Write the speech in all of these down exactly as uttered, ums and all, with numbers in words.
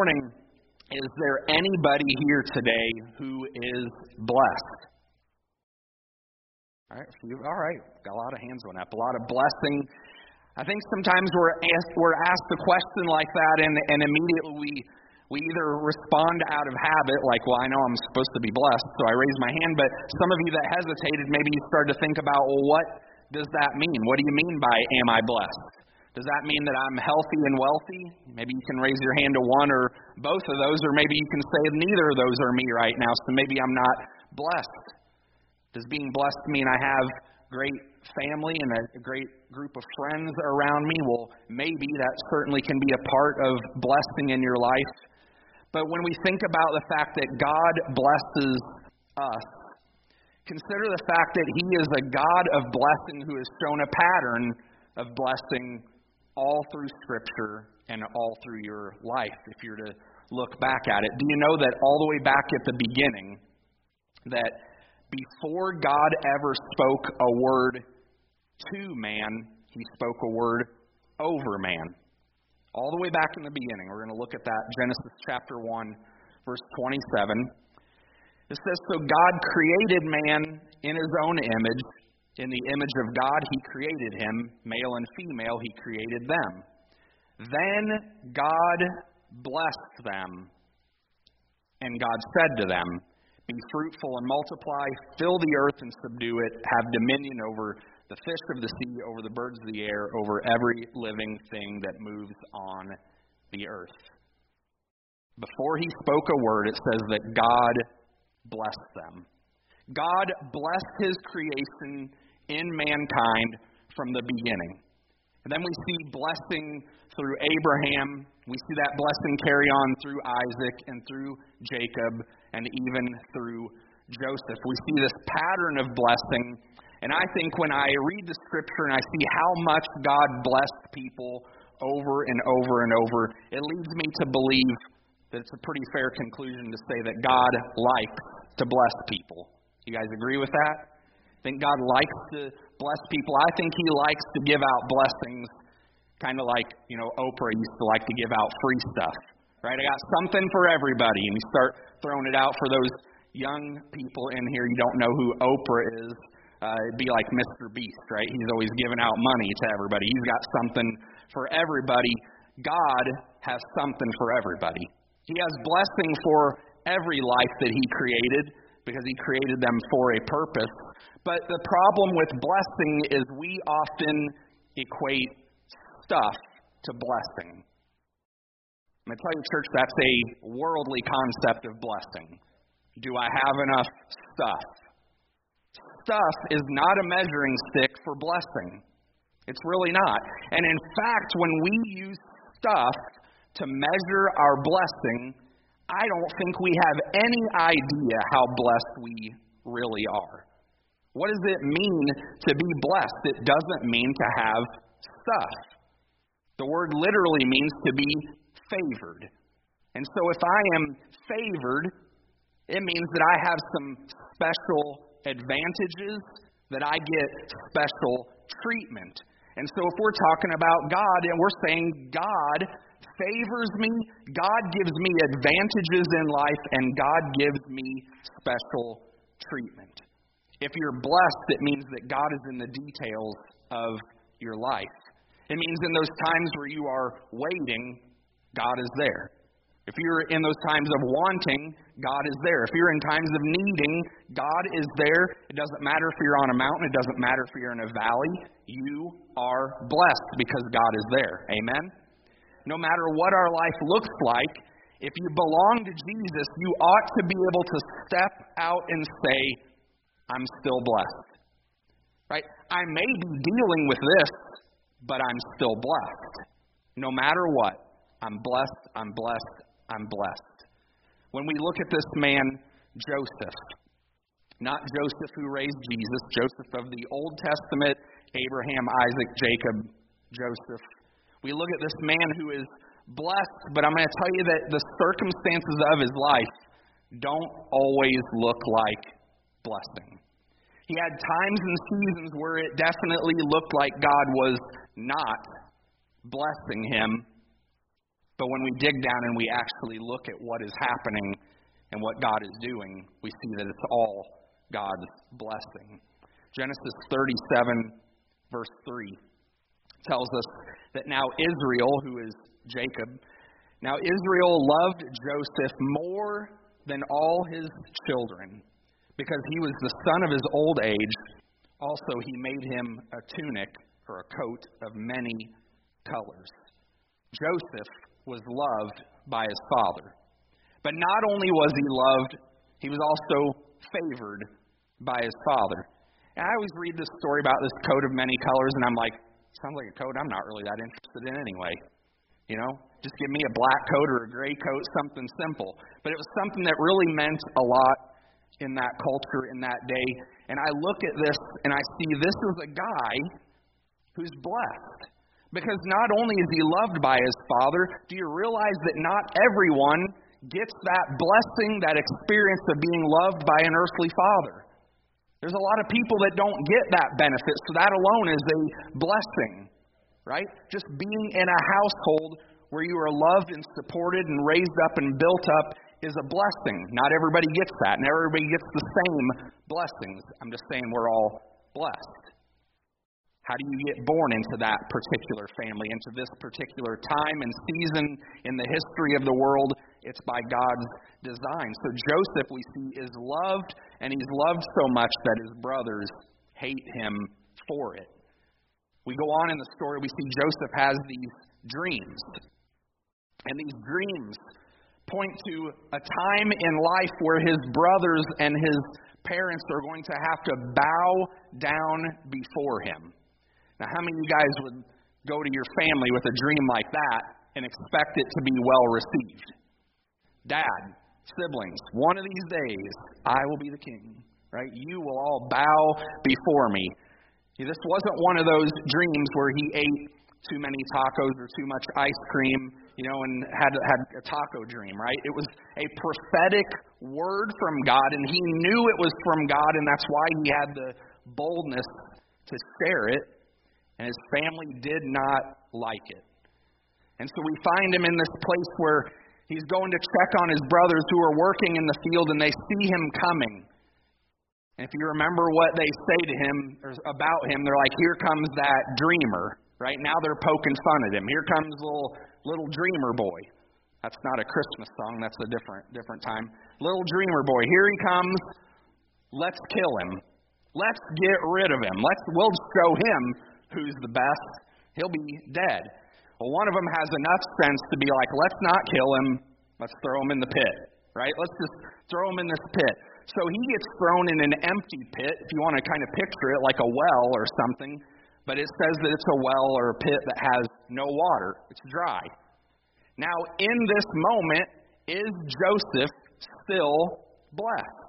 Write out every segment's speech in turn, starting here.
morning, is there anybody here today who is blessed? All right, few, all right, got a lot of hands going up, a lot of blessing. I think sometimes we're asked, we're asked a question like that, and, and immediately we we either respond out of habit, like, well, I know I'm supposed to be blessed, so I raise my hand. But some of you that hesitated, maybe you started to think about, well, what does that mean? What do you mean by am I blessed? Does that mean that I'm healthy and wealthy? Maybe you can raise your hand to one or both of those, or maybe you can say neither of those are me right now, so maybe I'm not blessed. Does being blessed mean I have great family and a great group of friends around me? Well, maybe that certainly can be a part of blessing in your life. But when we think about the fact that God blesses us, consider the fact that He is a God of blessing who has shown a pattern of blessing all through Scripture and all through your life, if you're to look back at it. Do you know that all the way back at the beginning, that before God ever spoke a word to man, He spoke a word over man? All the way back in the beginning. We're going to look at that. Genesis chapter one, verse twenty-seven. It says, so God created man in His own image. In the image of God, He created him. Male and female, He created them. Then God blessed them. And God said to them, be fruitful and multiply, fill the earth and subdue it, have dominion over the fish of the sea, over the birds of the air, over every living thing that moves on the earth. Before He spoke a word, it says that God blessed them. God blessed His creation in mankind from the beginning. And then we see blessing through Abraham. We see that blessing carry on through Isaac and through Jacob and even through Joseph. We see this pattern of blessing. And I think when I read the Scripture and I see how much God blessed people over and over and over, it leads me to believe that it's a pretty fair conclusion to say that God likes to bless people. You guys agree with that? I think God likes to bless people. I think He likes to give out blessings, kind of like, you know, Oprah used to like to give out free stuff. Right? I got something for everybody. And you start throwing it out for those young people in here. You don't know who Oprah is. Uh, it'd be like Mister Beast, right? He's always giving out money to everybody. He's got something for everybody. God has something for everybody. He has blessing for every life that He created because He created them for a purpose. But the problem with blessing is we often equate stuff to blessing. I'm going to tell you, church, that's a worldly concept of blessing. Do I have enough stuff? Stuff is not a measuring stick for blessing. It's really not. And in fact, when we use stuff to measure our blessing, I don't think we have any idea how blessed we really are. What does it mean to be blessed? It doesn't mean to have stuff. The word literally means to be favored. And so if I am favored, it means that I have some special advantages, that I get special treatment. And so if we're talking about God and we're saying God favors me, God gives me advantages in life, and God gives me special treatment. If you're blessed, it means that God is in the details of your life. It means in those times where you are waiting, God is there. If you're in those times of wanting, God is there. If you're in times of needing, God is there. It doesn't matter if you're on a mountain. It doesn't matter if you're in a valley. You are blessed because God is there. Amen? No matter what our life looks like, if you belong to Jesus, you ought to be able to step out and say, I'm still blessed. Right? I may be dealing with this, but I'm still blessed. No matter what, I'm blessed, I'm blessed, I'm blessed. When we look at this man, Joseph, not Joseph who raised Jesus, Joseph of the Old Testament, Abraham, Isaac, Jacob, Joseph. We look at this man who is blessed, but I'm going to tell you that the circumstances of his life don't always look like blessing. He had times and seasons where it definitely looked like God was not blessing him. But when we dig down and we actually look at what is happening and what God is doing, we see that it's all God's blessing. Genesis thirty-seven, verse three, tells us that now Israel, who is Jacob, now Israel loved Joseph more than all his children, because he was the son of his old age. Also, he made him a tunic or a coat of many colors. Joseph was loved by his father. But not only was he loved, he was also favored by his father. And I always read this story about this coat of many colors, and I'm like, sounds like a coat I'm not really that interested in anyway. You know, just give me a black coat or a gray coat, something simple. But it was something that really meant a lot in that culture, in that day. And I look at this and I see this is a guy who's blessed. Because not only is he loved by his father, do you realize that not everyone gets that blessing, that experience of being loved by an earthly father? There's a lot of people that don't get that benefit, so that alone is a blessing, right? Just being in a household where you are loved and supported and raised up and built up is a blessing. Not everybody gets that, and everybody gets the same blessings. I'm just saying we're all blessed. How do you get born into that particular family, into this particular time and season in the history of the world? It's by God's design. So Joseph, we see, is loved, and he's loved so much that his brothers hate him for it. We go on in the story, we see Joseph has these dreams. And these dreams point to a time in life where his brothers and his parents are going to have to bow down before him. Now, how many of you guys would go to your family with a dream like that and expect it to be well received? Dad, siblings, one of these days, I will be the king, right? You will all bow before me. See, this wasn't one of those dreams where he ate too many tacos or too much ice cream, you know, and had had a taco dream, right? It was a prophetic word from God, and he knew it was from God, and that's why he had the boldness to share it. And his family did not like it. And so we find him in this place where he's going to check on his brothers who are working in the field, and they see him coming. And if you remember what they say to him or about him, they're like, here comes that dreamer. Right now they're poking fun at him. Here comes little little dreamer boy. That's not a Christmas song. That's a different different time. Little dreamer boy. Here he comes. Let's kill him. Let's get rid of him. Let's we'll show him who's the best. He'll be dead. Well, one of them has enough sense to be like, let's not kill him. Let's throw him in the pit. Right? Let's just throw him in this pit. So he gets thrown in an empty pit, if you want to kind of picture it like a well or something. But it says that it's a well or a pit that has no water. It's dry. Now, in this moment, is Joseph still blessed?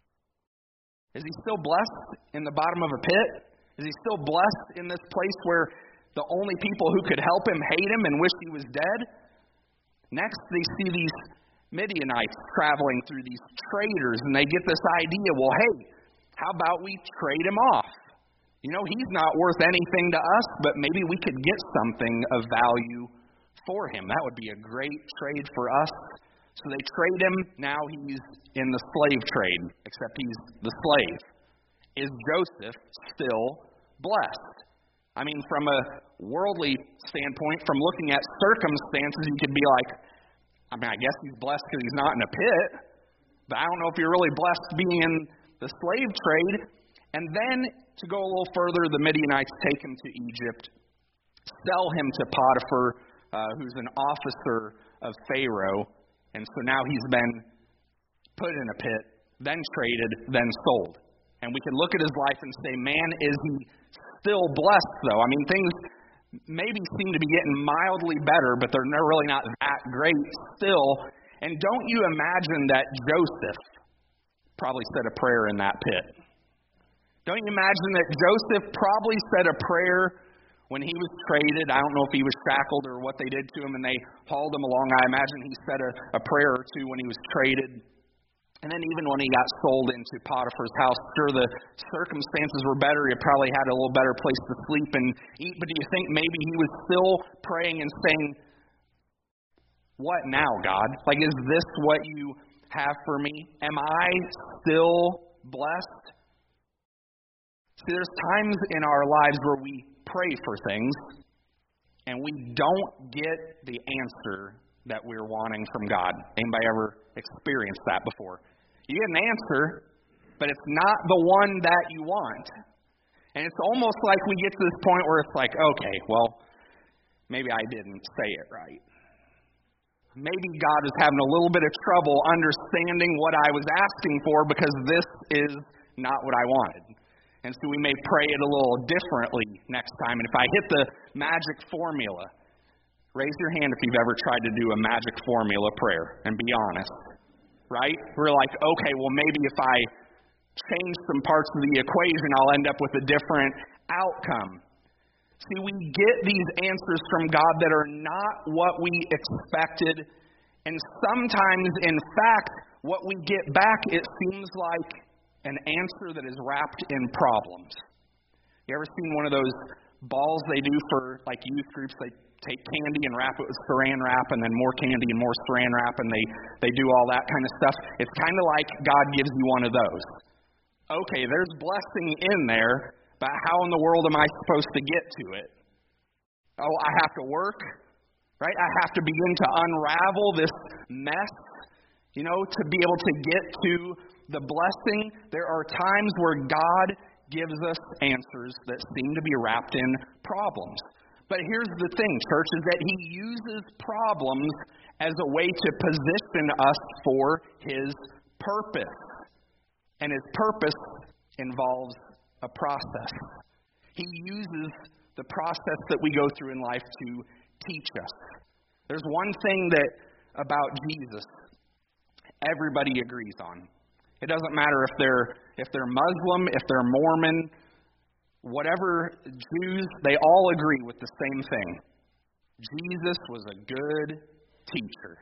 Is he still blessed in the bottom of a pit? Is he still blessed in this place where the only people who could help him hate him and wish he was dead? Next, they see these Midianites traveling through these traders, and they get this idea, well, hey, how about we trade him off? You know, he's not worth anything to us, but maybe we could get something of value for him. That would be a great trade for us. So they trade him. Now he's in the slave trade, except he's the slave. Is Joseph still blessed? I mean, from a worldly standpoint, from looking at circumstances, you could be like, I mean, I guess he's blessed because he's not in a pit, but I don't know if you're really blessed being in the slave trade. And then, to go a little further, the Midianites take him to Egypt, sell him to Potiphar, uh, who's an officer of Pharaoh, and so now he's been put in a pit, then traded, then sold. And we can look at his life and say, man, is he still blessed, though? I mean, things maybe seem to be getting mildly better, but they're really not that great still. And don't you imagine that Joseph probably said a prayer in that pit? Don't you imagine that Joseph probably said a prayer when he was traded? I don't know if he was shackled or what they did to him, and they hauled him along. I imagine he said a, a prayer or two when he was traded. And then even when he got sold into Potiphar's house, sure, the circumstances were better. He probably had a little better place to sleep and eat. But do you think maybe he was still praying and saying, what now, God? Like, is this what you have for me? Am I still blessed? See, there's times in our lives where we pray for things and we don't get the answer that we're wanting from God. Anybody ever experienced that before? You get an answer, but it's not the one that you want. And it's almost like we get to this point where it's like, okay, well, maybe I didn't say it right. Maybe God is having a little bit of trouble understanding what I was asking for because this is not what I wanted. And so we may pray it a little differently next time. And if I hit the magic formula, raise your hand if you've ever tried to do a magic formula prayer and be honest. Right? We're like, okay, well, maybe if I change some parts of the equation, I'll end up with a different outcome. See, we get these answers from God that are not what we expected. And sometimes, in fact, what we get back, it seems like an answer that is wrapped in problems. You ever seen one of those balls they do for like youth groups? They take candy and wrap it with saran wrap, and then more candy and more saran wrap, and they, they do all that kind of stuff. It's kind of like God gives you one of those. Okay, there's blessing in there, but how in the world am I supposed to get to it? Oh, I have to work, right? I have to begin to unravel this mess, you know, to be able to get to the blessing. There are times where God gives us answers that seem to be wrapped in problems. But here's the thing, church, is that He uses problems as a way to position us for His purpose. And His purpose involves a process. He uses the process that we go through in life to teach us. There's one thing that about Jesus everybody agrees on. It doesn't matter if they're if they're Muslim, if they're Mormon, whatever Jews, they all agree with the same thing. Jesus was a good teacher.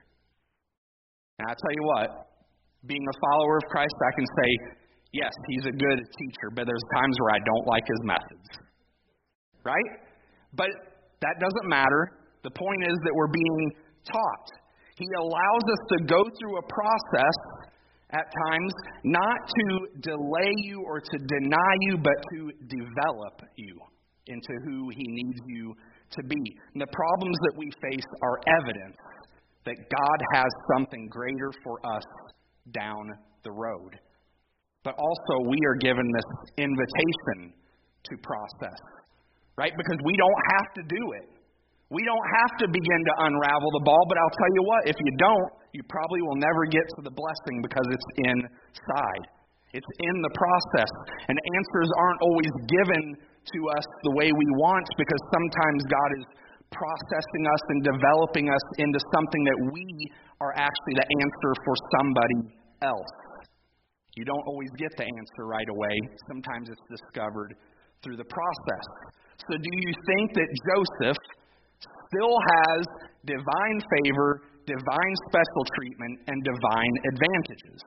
And I tell you what, being a follower of Christ, I can say, yes, He's a good teacher, but there's times where I don't like His methods. Right? But that doesn't matter. The point is that we're being taught. He allows us to go through a process at times, not to delay you or to deny you, but to develop you into who He needs you to be. And the problems that we face are evidence that God has something greater for us down the road. But also, we are given this invitation to process, right? Because we don't have to do it. We don't have to begin to unravel the ball, but I'll tell you what, if you don't, you probably will never get to the blessing because it's inside. It's in the process. And answers aren't always given to us the way we want because sometimes God is processing us and developing us into something that we are actually the answer for somebody else. You don't always get the answer right away. Sometimes it's discovered through the process. So do you think that Joseph still has divine favor, divine special treatment, and divine advantages?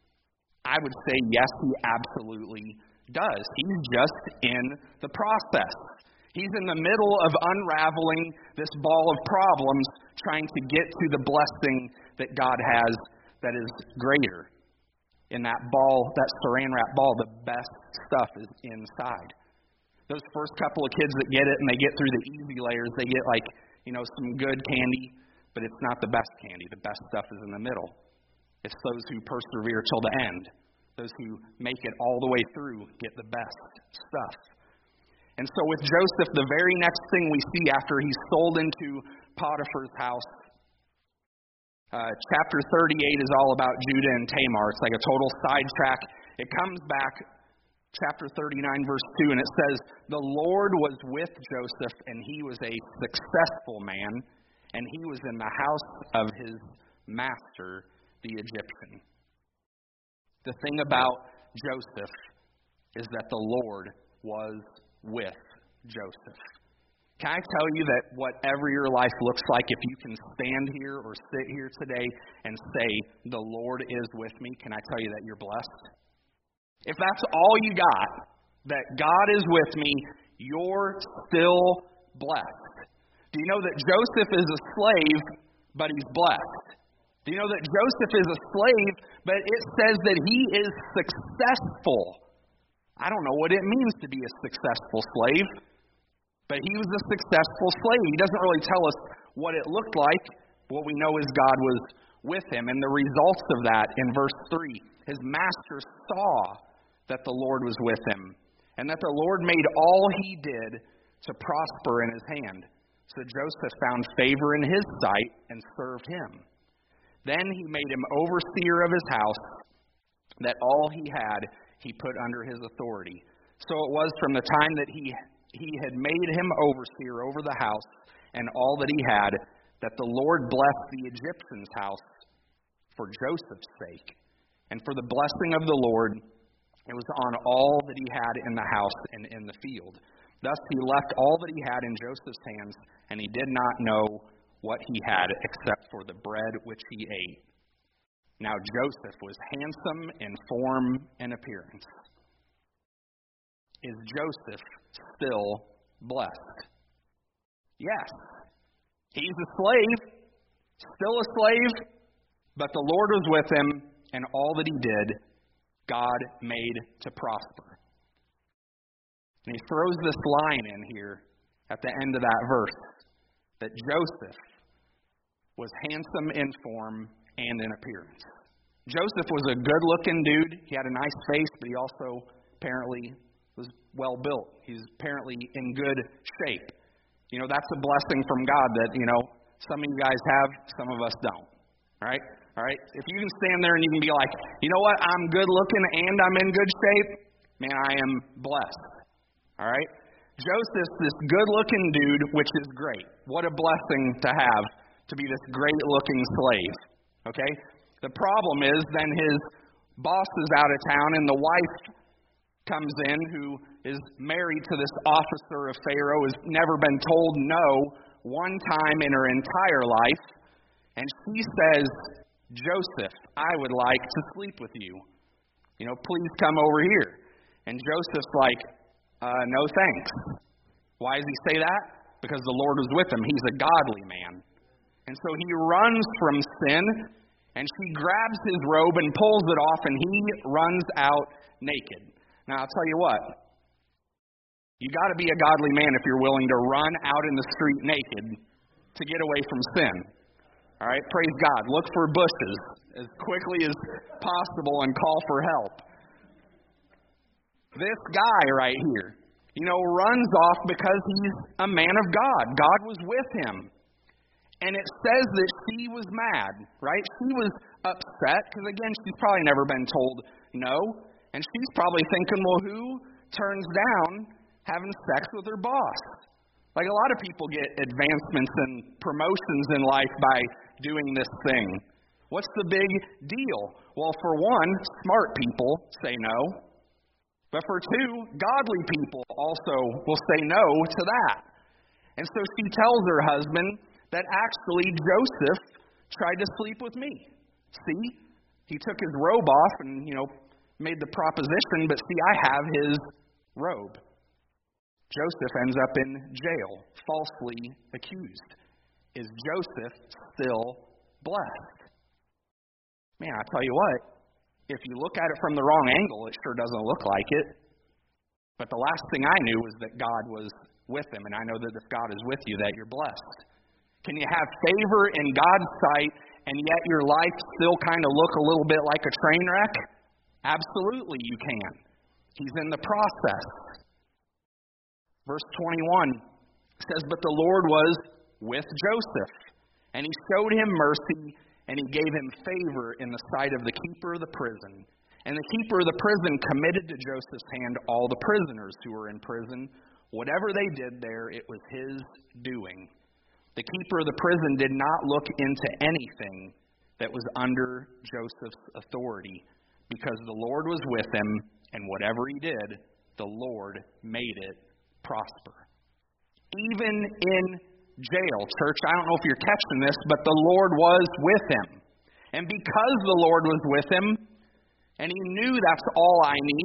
I would say yes, he absolutely does. He's just in the process. He's in the middle of unraveling this ball of problems, trying to get to the blessing that God has that is greater. In that ball, that saran wrap ball, the best stuff is inside. Those first couple of kids that get it and they get through the easy layers, they get like, you know, some good candy, but it's not the best candy. The best stuff is in the middle. It's those who persevere till the end. Those who make it all the way through get the best stuff. And so with Joseph, the very next thing we see after he's sold into Potiphar's house, uh, chapter thirty-eight is all about Judah and Tamar. It's like a total sidetrack. It comes back, chapter thirty-nine, verse two, and it says, "The Lord was with Joseph, and he was a successful man, and he was in the house of his master, the Egyptian." The thing about Joseph is that the Lord was with Joseph. Can I tell you that whatever your life looks like, if you can stand here or sit here today and say, "The Lord is with me," can I tell you that you're blessed? If that's all you got, that God is with me, you're still blessed. Do you know that Joseph is a slave, but he's blessed. Do you know that Joseph is a slave, but it says that he is successful? I don't know what it means to be a successful slave, but he was a successful slave. He doesn't really tell us what it looked like. What we know is God was with him, and the results of that in verse three. His master saw that the Lord was with him, and that the Lord made all he did to prosper in his hand. So Joseph found favor in his sight and served him. Then he made him overseer of his house, that all he had he put under his authority. So it was from the time that he he had made him overseer over the house and all that he had, that the Lord blessed the Egyptian's house for Joseph's sake. And for the blessing of the Lord, it was on all that he had in the house and in the field. Thus he left all that he had in Joseph's hands, and he did not know what he had except for the bread which he ate. Now Joseph was handsome in form and appearance. Is Joseph still blessed? Yes. He's a slave, still a slave, but the Lord was with him, and all that he did, God made to prosper. And he throws this line in here at the end of that verse, that Joseph was handsome in form and in appearance. Joseph was a good-looking dude. He had a nice face, but he also apparently was well-built. He's apparently in good shape. You know, that's a blessing from God that, you know, some of you guys have, some of us don't. All right? All right? If you can stand there and you can be like, you know what, I'm good-looking and I'm in good shape, man, I am blessed. All right? Joseph's this good-looking dude, which is great. What a blessing to have, to be this great-looking slave. Okay? The problem is then his boss is out of town and the wife comes in who is married to this officer of Pharaoh, has never been told no one time in her entire life. And she says, Joseph, I would like to sleep with you. You know, please come over here. And Joseph's like, uh, no thanks. Why does he say that? Because the Lord was with him. He's a godly man. And so he runs from sin, and she grabs his robe and pulls it off, and he runs out naked. Now, I'll tell you what. You got to be a godly man if you're willing to run out in the street naked to get away from sin. All right? Praise God. Look for bushes as quickly as possible and call for help. This guy right here, you know, runs off because he's a man of God. God was with him. And it says that she was mad, right? She was upset because, again, she's probably never been told no. And she's probably thinking, well, who turns down having sex with her boss? Like a lot of people get advancements and promotions in life by doing this thing. What's the big deal? Well, for one, smart people say no. But for two, godly people also will say no to that. And so she tells her husband that actually Joseph tried to sleep with me. See? He took his robe off and, you know, made the proposition, but see, I have his robe. Joseph ends up in jail, falsely accused. Is Joseph still blessed? Man, I tell you what, if you look at it from the wrong angle, it sure doesn't look like it. But the last thing I knew was that God was with him, and I know that if God is with you, that you're blessed. Can you have favor in God's sight, and yet your life still kind of look a little bit like a train wreck? Absolutely, you can. He's in the process. Verse twenty-one says, but the Lord was with Joseph, and he showed him mercy, and he gave him favor in the sight of the keeper of the prison. And the keeper of the prison committed to Joseph's hand all the prisoners who were in prison. Whatever they did there, it was his doing. The keeper of the prison did not look into anything that was under Joseph's authority, because the Lord was with him, and whatever he did, the Lord made it prosper. Even in jail, church, I don't know if you're catching this, but the Lord was with him. And because the Lord was with him, and he knew that's all I need,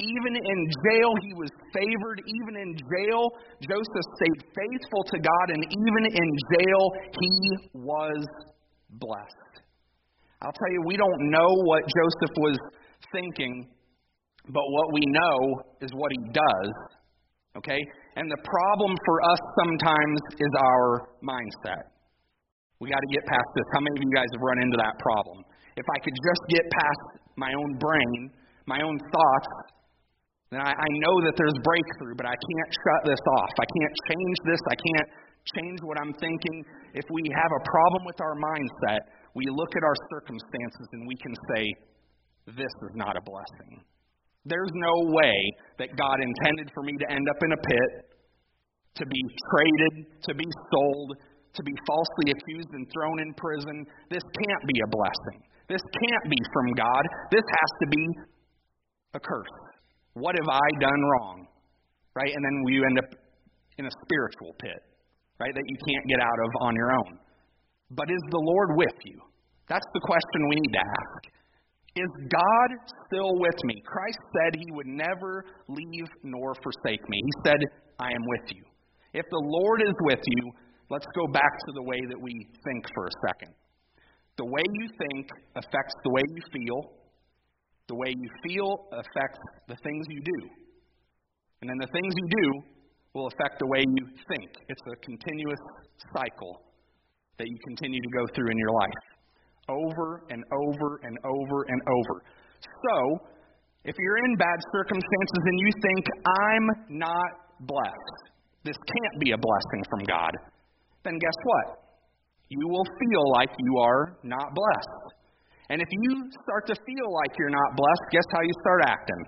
Even in jail, he was favored. Even in jail, Joseph stayed faithful to God. And even in jail, he was blessed. I'll tell you, we don't know what Joseph was thinking, but what we know is what he does. Okay? And the problem for us sometimes is our mindset. We got to get past this. How many of you guys have run into that problem? If I could just get past my own brain, my own thoughts, then I, I know that there's breakthrough, but I can't shut this off. I can't change this. I can't change what I'm thinking. If we have a problem with our mindset, we look at our circumstances and we can say, this is not a blessing. There's no way that God intended for me to end up in a pit, to be traded, to be sold, to be falsely accused and thrown in prison. This can't be a blessing. This can't be from God. This has to be a curse. What have I done wrong? Right? And then you end up in a spiritual pit, right, that you can't get out of on your own. But is the Lord with you? That's the question we need to ask. Is God still with me? Christ said he would never leave nor forsake me. He said, I am with you. If the Lord is with you, let's go back to the way that we think for a second. The way you think affects the way you feel. The way you feel affects the things you do. And then the things you do will affect the way you think. It's a continuous cycle that you continue to go through in your life. Over and over and over and over. So, if you're in bad circumstances and you think, I'm not blessed, this can't be a blessing from God, then guess what? You will feel like you are not blessed. And if you start to feel like you're not blessed, guess how you start acting?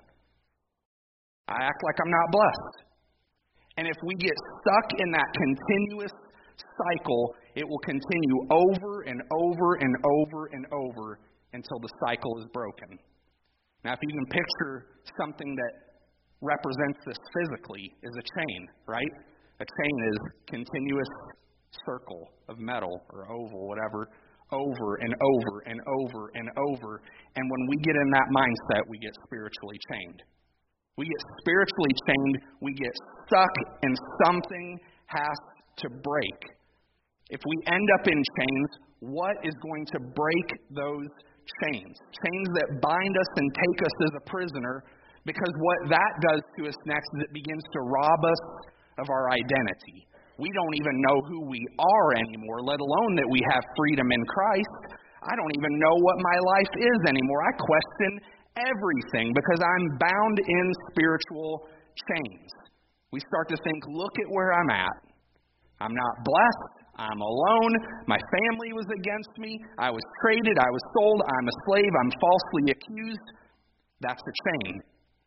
I act like I'm not blessed. And if we get stuck in that continuous cycle, it will continue over and over and over and over until the cycle is broken. Now, if you can picture something that represents this physically, is a chain, right? A chain is continuous circle of metal or oval, whatever, over and over and over and over. And when we get in that mindset, we get spiritually chained. We get spiritually chained. We get stuck, and something has to break. If we end up in chains, what is going to break those chains? Chains that bind us and take us as a prisoner, because what that does to us next is it begins to rob us of our identity. We don't even know who we are anymore, let alone that we have freedom in Christ. I don't even know what my life is anymore. I question everything because I'm bound in spiritual chains. We start to think, look at where I'm at. I'm not blessed. I'm alone. My family was against me. I was traded. I was sold. I'm a slave. I'm falsely accused. That's a chain.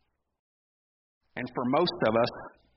And for most of us,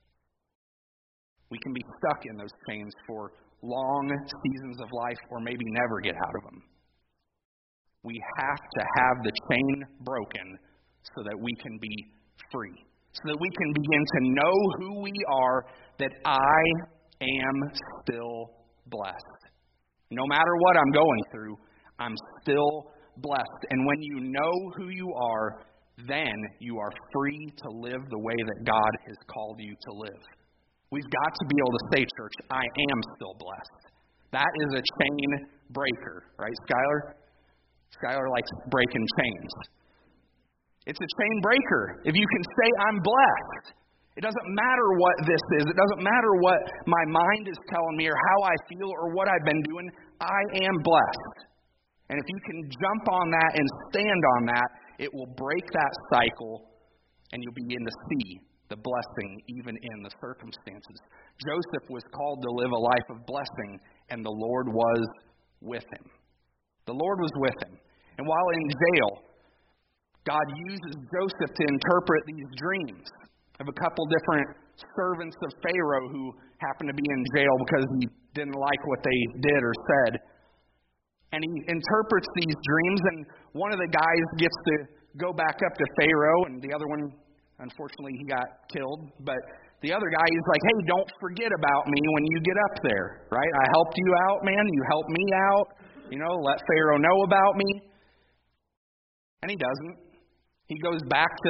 we can be stuck in those chains for long seasons of life or maybe never get out of them. We have to have the chain broken so that we can be free. So that we can begin to know who we are, that I am still blessed. No matter what I'm going through, I'm still blessed. And when you know who you are, then you are free to live the way that God has called you to live. We've got to be able to say, church, I am still blessed. That is a chain breaker, right, Skylar? Skylar likes breaking chains. It's a chain breaker. If you can say, I'm blessed, it doesn't matter what this is. It doesn't matter what my mind is telling me or how I feel or what I've been doing. I am blessed. And if you can jump on that and stand on that, it will break that cycle and you'll begin to see the blessing even in the circumstances. Joseph was called to live a life of blessing, and the Lord was with him. The Lord was with him. And while in jail, God uses Joseph to interpret these dreams of a couple different servants of Pharaoh who happened to be in jail because he didn't like what they did or said. And he interprets these dreams, and one of the guys gets to go back up to Pharaoh, and the other one, unfortunately, he got killed. But the other guy, he's like, hey, don't forget about me when you get up there, right? I helped you out, man. You helped me out. You know, let Pharaoh know about me. And he doesn't. He goes back to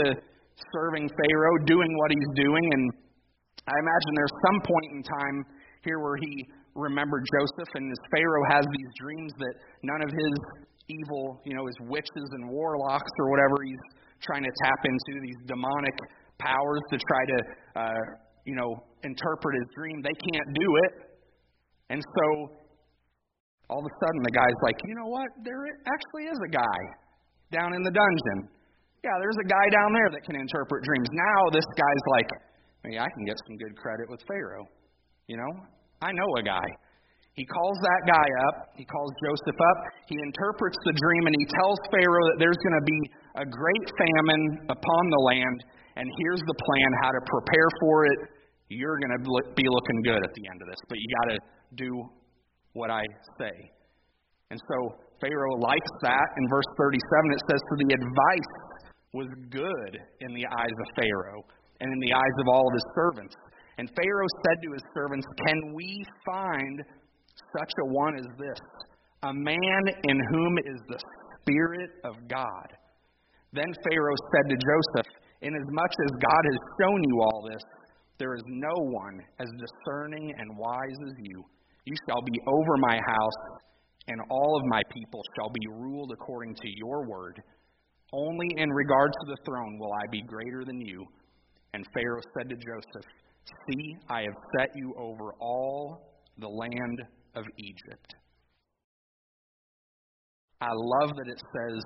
serving Pharaoh, doing what he's doing. And I imagine there's some point in time here where he remembered Joseph, and as Pharaoh has these dreams that none of his evil, you know, his witches and warlocks or whatever he's trying to tap into, these demonic powers to try to, uh, you know, interpret his dream, they can't do it. And so all of a sudden the guy's like, you know what, there actually is a guy down in the dungeon. Yeah, there's a guy down there that can interpret dreams. Now this guy's like, hey, I can get some good credit with Pharaoh. You know, I know a guy. He calls that guy up. He calls Joseph up. He interprets the dream, and he tells Pharaoh that there's going to be a great famine upon the land, and here's the plan how to prepare for it. You're going to be looking good at the end of this, but you got to do what I say. And so Pharaoh likes that. In verse thirty-seven, it says, so the advice was good in the eyes of Pharaoh and in the eyes of all of his servants. And Pharaoh said to his servants, can we find such a one as this, a man in whom is the Spirit of God? Then Pharaoh said to Joseph, inasmuch as God has shown you all this, there is no one as discerning and wise as you. You shall be over my house, and all of my people shall be ruled according to your word. Only in regard to the throne will I be greater than you. And Pharaoh said to Joseph, see, I have set you over all the land of Egypt. I love that it says,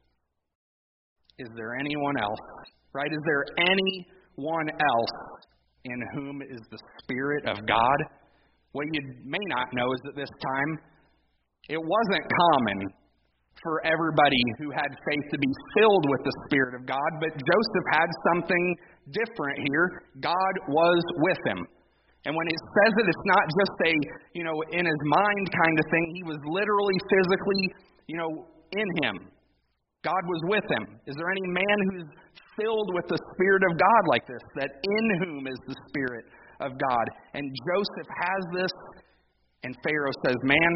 is there anyone else? Right? Is there anyone else in whom is the Spirit of God? What you may not know is that this time it wasn't common for everybody who had faith to be filled with the Spirit of God, but Joseph had something different here. God was with him. And when it says it, it's not just a, you know, in his mind kind of thing. He was literally, physically, you know, in him. God was with him. Is there any man who's filled with the Spirit of God like this, that in whom is the Spirit of God? And Joseph has this, and Pharaoh says, man,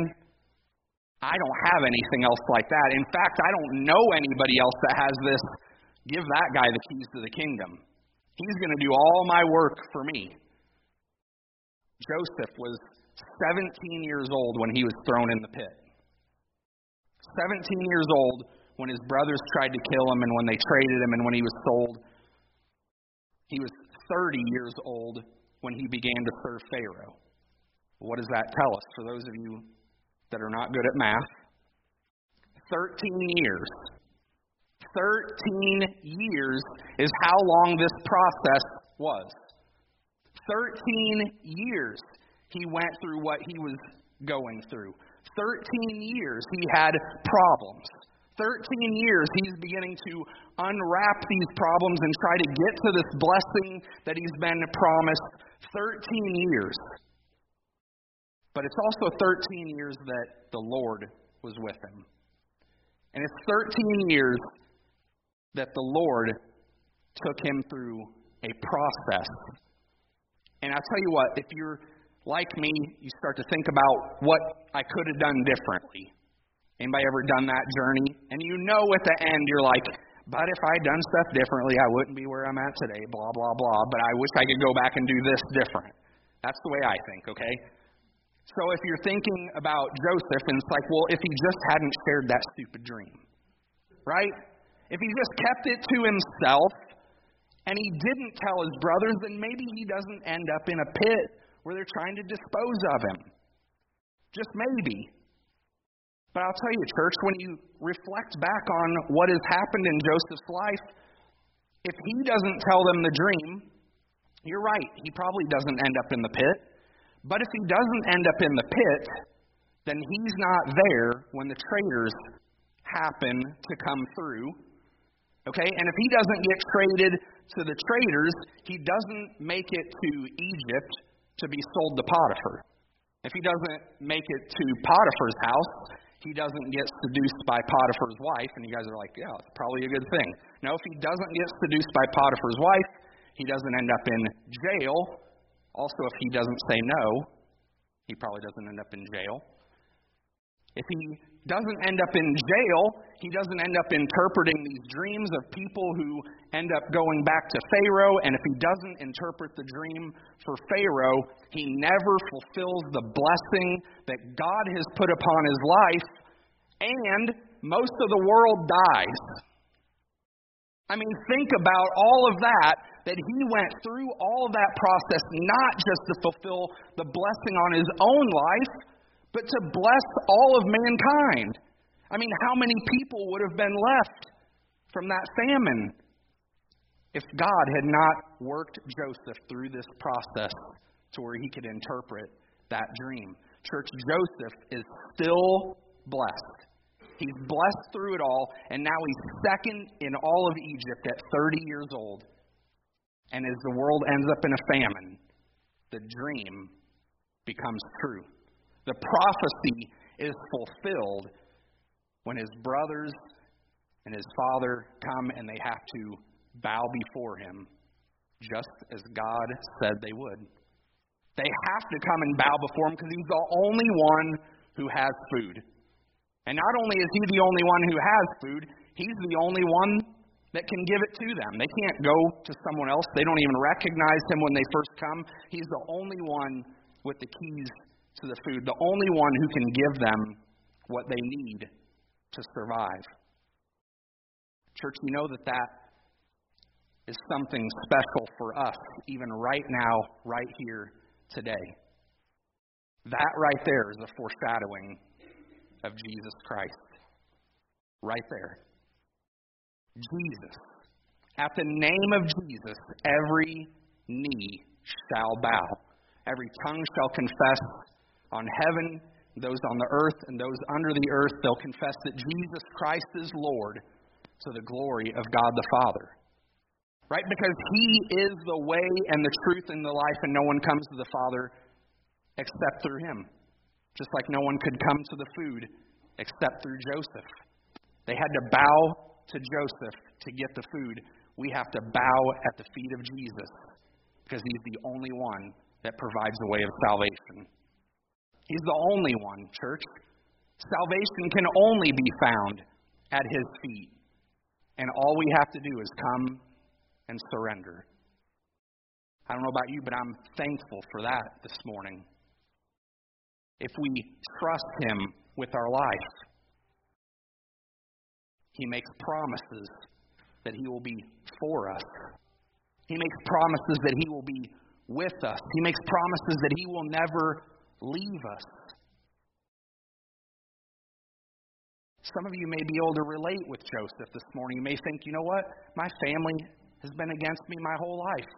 I don't have anything else like that. In fact, I don't know anybody else that has this. Give that guy the keys to the kingdom. He's going to do all my work for me. Joseph was seventeen years old when he was thrown in the pit. seventeen years old when his brothers tried to kill him and when they traded him and when he was sold. He was thirty years old when he began to serve Pharaoh. What does that tell us? For those of you that are not good at math, thirteen years. thirteen years is how long this process was. thirteen years he went through what he was going through. thirteen years he had problems. thirteen years he's beginning to unwrap these problems and try to get to this blessing that he's been promised. thirteen years. But it's also thirteen years that the Lord was with him. And it's thirteen years that the Lord took him through a process. And I'll tell you what, if you're like me, you start to think about what I could have done differently. Anybody ever done that journey? And you know at the end you're like, but if I had done stuff differently, I wouldn't be where I'm at today, blah, blah, blah. But I wish I could go back and do this different. That's the way I think, okay? So if you're thinking about Joseph, and it's like, well, if he just hadn't shared that stupid dream, right? If he just kept it to himself, and he didn't tell his brothers, then maybe he doesn't end up in a pit where they're trying to dispose of him. Just maybe. But I'll tell you, church, when you reflect back on what has happened in Joseph's life, if he doesn't tell them the dream, you're right, he probably doesn't end up in the pit. But if he doesn't end up in the pit, then he's not there when the traders happen to come through. Okay? And if he doesn't get traded to the traders, he doesn't make it to Egypt to be sold to Potiphar. If he doesn't make it to Potiphar's house, he doesn't get seduced by Potiphar's wife. And you guys are like, yeah, it's probably a good thing. No, if he doesn't get seduced by Potiphar's wife, he doesn't end up in jail. Also, if he doesn't say no, he probably doesn't end up in jail. If he doesn't end up in jail. He doesn't end up interpreting these dreams of people who end up going back to Pharaoh. And if he doesn't interpret the dream for Pharaoh, he never fulfills the blessing that God has put upon his life, and most of the world dies. I mean, think about all of that, that he went through all of that process, not just to fulfill the blessing on his own life, but to bless all of mankind. I mean, how many people would have been left from that famine if God had not worked Joseph through this process to where he could interpret that dream? Church, Joseph is still blessed. He's blessed through it all, and now he's second in all of Egypt at thirty years old. And as the world ends up in a famine, the dream becomes true. The prophecy is fulfilled when his brothers and his father come and they have to bow before him, just as God said they would. They have to come and bow before him because he's the only one who has food. And not only is he the only one who has food, he's the only one that can give it to them. They can't go to someone else. They don't even recognize him when they first come. He's the only one with the keys to the food, the only one who can give them what they need to survive. Church, you know that that is something special for us, even right now, right here, today. That right there is a foreshadowing of Jesus Christ. Right there. Jesus. At the name of Jesus, every knee shall bow. Every tongue shall confess on heaven, those on the earth, and those under the earth. They'll confess that Jesus Christ is Lord, to the glory of God the Father. Right? Because he is the way and the truth and the life, and no one comes to the Father except through him. Just like no one could come to the food except through Joseph. They had to bow to Joseph to get the food. We have to bow at the feet of Jesus because he's the only one that provides the way of salvation. He's the only one, church. Salvation can only be found at his feet. And all we have to do is come and surrender. I don't know about you, but I'm thankful for that this morning. If we trust him with our life, he makes promises that he will be for us. He makes promises that he will be with us. He makes promises that he will never leave us. Some of you may be able to relate with Joseph this morning. You may think, you know what? My family has been against me my whole life.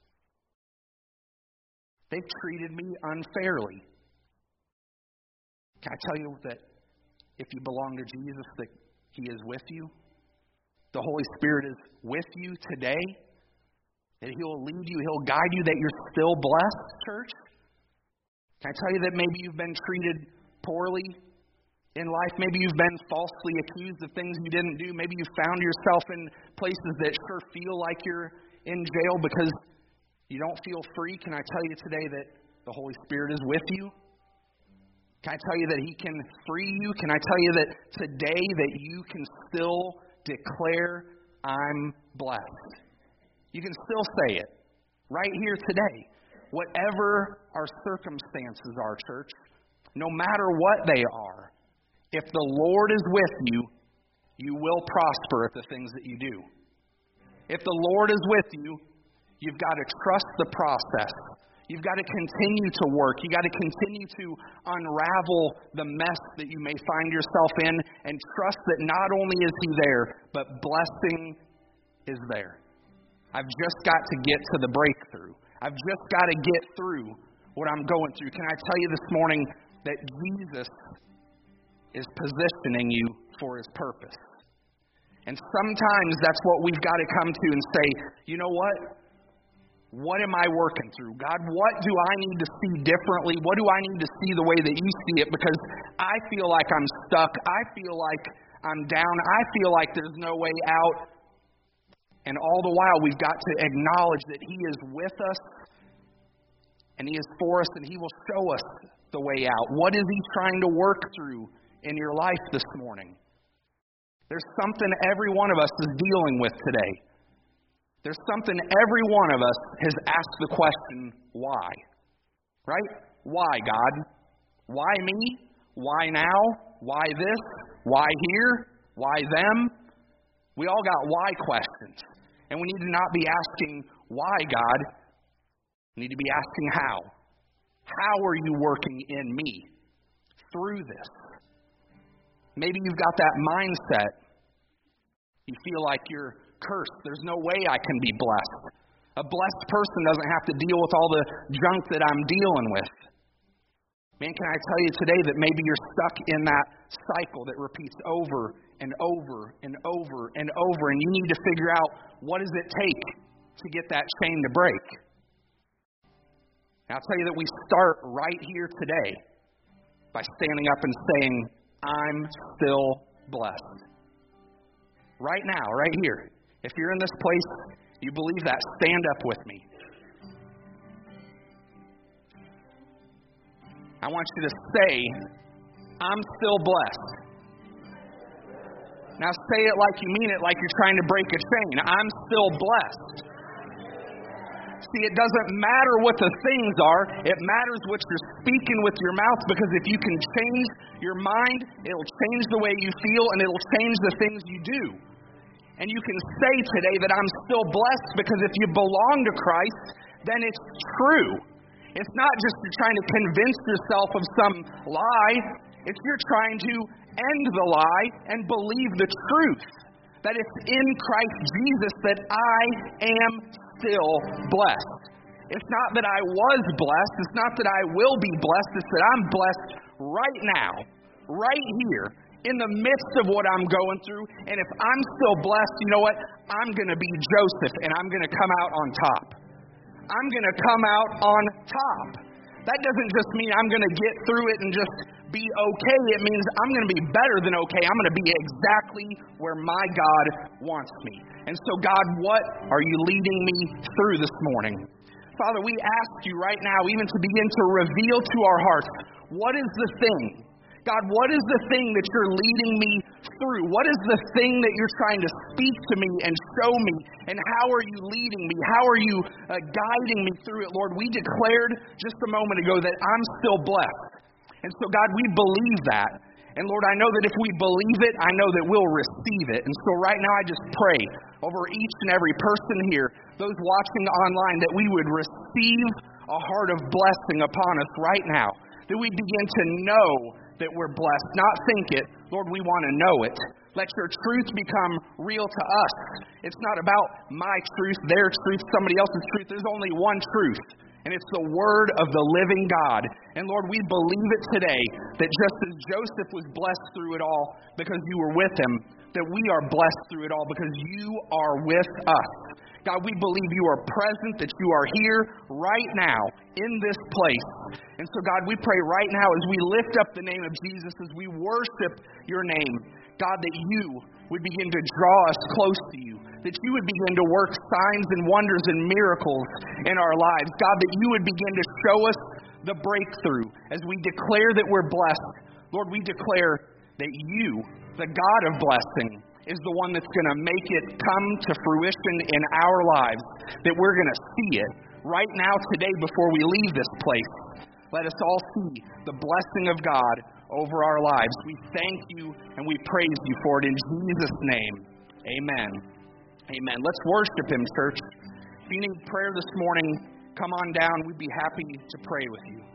They've treated me unfairly. Can I tell you that if you belong to Jesus, that he is with you? The Holy Spirit is with you today. That he'll lead you, he'll guide you, that you're still blessed, church. Can I tell you that maybe you've been treated poorly in life? Maybe you've been falsely accused of things you didn't do. Maybe you found yourself in places that sure feel like you're in jail because you don't feel free. Can I tell you today that the Holy Spirit is with you? Can I tell you that he can free you? Can I tell you that today that you can still declare, I'm blessed? You can still say it right here today. Whatever our circumstances are, church, no matter what they are, if the Lord is with you, you will prosper at the things that you do. If the Lord is with you, you've got to trust the process. You've got to continue to work. You've got to continue to unravel the mess that you may find yourself in and trust that not only is he there, but blessing is there. I've just got to get to the breakthrough. I've just got to get through what I'm going through. Can I tell you this morning that Jesus is positioning you for his purpose? And sometimes that's what we've got to come to and say, you know what? What am I working through? God, what do I need to see differently? What do I need to see the way that you see it? Because I feel like I'm stuck. I feel like I'm down. I feel like there's no way out. And all the while, we've got to acknowledge that he is with us and he is for us and he will show us the way out. What is he trying to work through in your life this morning. There's something every one of us is dealing with today. There's something every one of us has asked the question, why? Right? Why, God? Why me? Why now? Why this? Why here? Why them? We all got why questions. And we need to not be asking, why, God? We need to be asking how. How are you working in me through this? Maybe you've got that mindset. You feel like you're cursed. There's no way I can be blessed. A blessed person doesn't have to deal with all the junk that I'm dealing with. Man, can I tell you today that maybe you're stuck in that cycle that repeats over and over and over and over, and you need to figure out, what does it take to get that chain to break? And I'll tell you that we start right here today by standing up and saying, I'm still blessed. Right now, right here. If you're in this place, you believe that, stand up with me. I want you to say, I'm still blessed. Now say it like you mean it, like you're trying to break a chain. I'm still blessed. See, it doesn't matter what the things are. It matters what you're speaking with your mouth, because if you can change your mind, it'll change the way you feel, and it'll change the things you do. And you can say today that I'm still blessed, because if you belong to Christ, then it's true. It's not just you're trying to convince yourself of some lie. It's you're trying to end the lie and believe the truth. That it's in Christ Jesus that I am still blessed. It's not that I was blessed. It's not that I will be blessed. It's that I'm blessed right now, right here, in the midst of what I'm going through. And if I'm still blessed, you know what? I'm going to be Joseph, and I'm going to come out on top. I'm going to come out on top. That doesn't just mean I'm going to get through it and just be okay. It means I'm going to be better than okay. I'm going to be exactly where my God wants me. And so, God, what are you leading me through this morning? Father, we ask you right now even to begin to reveal to our hearts, what is the thing? God, what is the thing that you're leading me through? What is the thing that you're trying to speak to me and show me? And how are you leading me? How are you uh, guiding me through it, Lord? We declared just a moment ago that I'm still blessed. And so, God, we believe that. And Lord, I know that if we believe it, I know that we'll receive it. And so right now I just pray over each and every person here, those watching online, that we would receive a heart of blessing upon us right now. That we begin to know that we're blessed, not think it. Lord, we want to know it. Let your truth become real to us. It's not about my truth, their truth, somebody else's truth. There's only one truth, and it's the word of the living God. And Lord, we believe it today, that just as Joseph was blessed through it all because you were with him, that we are blessed through it all because you are with us. God, we believe you are present, that you are here right now in this place. And so, God, we pray right now as we lift up the name of Jesus, as we worship your name, God, that you would begin to draw us close to you, that you would begin to work signs and wonders and miracles in our lives. God, that you would begin to show us the breakthrough as we declare that we're blessed. Lord, we declare that you, the God of blessing, is the one that's going to make it come to fruition in our lives, that we're going to see it right now today before we leave this place. Let us all see the blessing of God over our lives. We thank you and we praise you for it in Jesus' name. Amen. Amen. Let's worship him, church. If you need prayer this morning, come on down. We'd be happy to pray with you.